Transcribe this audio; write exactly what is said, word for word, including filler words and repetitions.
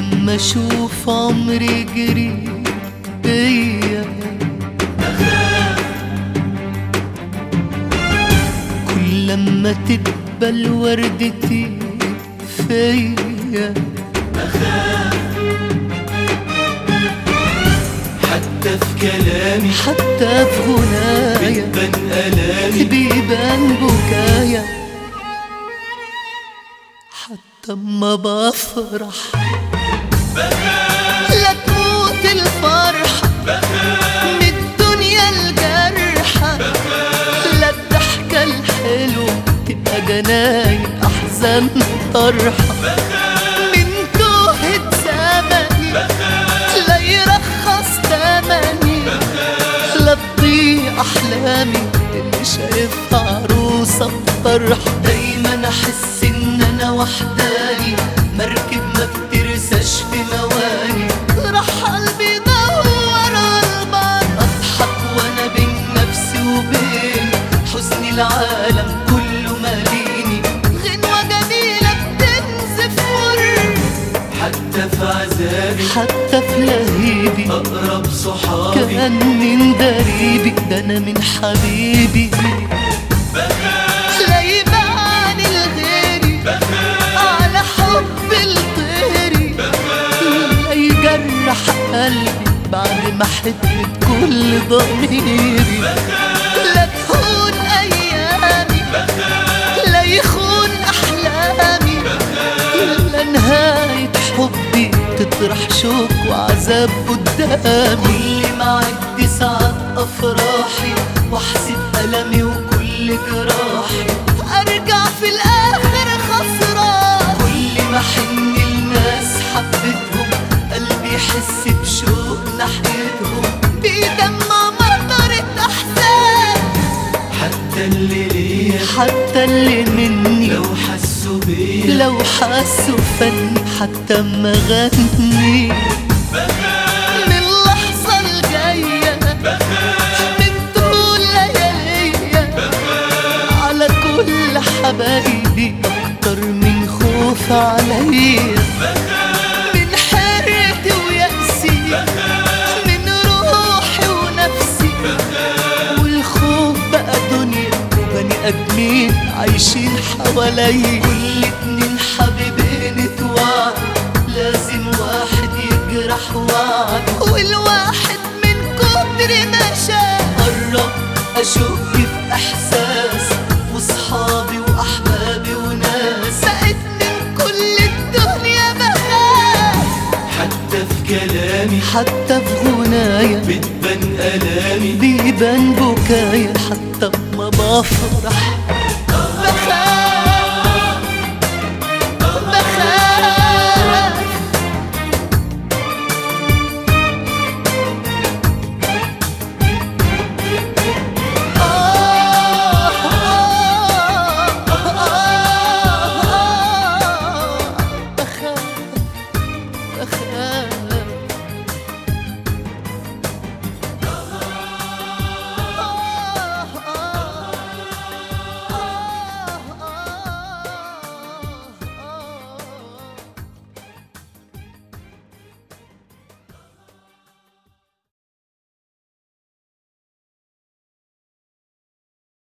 لما اشوف عمري جري بيا كل لما تدبل وردتي فيا حتى في كلامي حتى في غنايا بيبان ألامي بيبان بكايا حتى اما بفرح لا تموت الفرحة من الدنيا الجرحة لا الضحكة الحلوة تبقى جناين أحزان طرحة من توهة زمني لا يرخص تمني لا تضيع أحلامي اللي شايفها عروسة بفرحة دايما أحس إن أنا وحداني مركب ما بترساش في مواني راح قلبي يدور عالبر أضحك وأنا بين نفسي وبين حزن العالم كله ماليني غنوة جميلة بتنزف مر حتى في عذابي حتى في لهيبي أقرب صحابي كان من دريبي ده أنا من حبيبي لا يبان الغيري على حب الطيري لا يجرح قلبي بعد ما حبت كل ضميري لا تهون أيامي لا يخون أحلامي لا نهاية حبي تطرح شوك وعذاب قدامي كل ما عد ساعات أفراحي واحسب ألمي وكل جراحي أرجع في الآخر خسران كل ما حن الناس حبتهم قلبي يحس بشوق ناحيتهم بيدمع مطرة أحزان حتى اللي ليا حتى اللي مني لو حسوا بيا لو حسوا فني حتى ما غني من اللحظة الجاية من طول لياليا على كل حبايبي أكتر من خوف عليا من حيرتي ويأسي من روحي ونفسي والخوف بقى دنيا وبني آدمين عايشين حواليا كل اتنين حبيبين اتوعد لازم واحد يجرح وعد والواحد من كتر ما شاف قرب أشك في إحساس وصحابي وأحبابي وناس بقيت من كل الدنيا بخاف حتى في كلامي حتى في غنايا بتبان ألامي بيبان بكايا حتى ما بفرح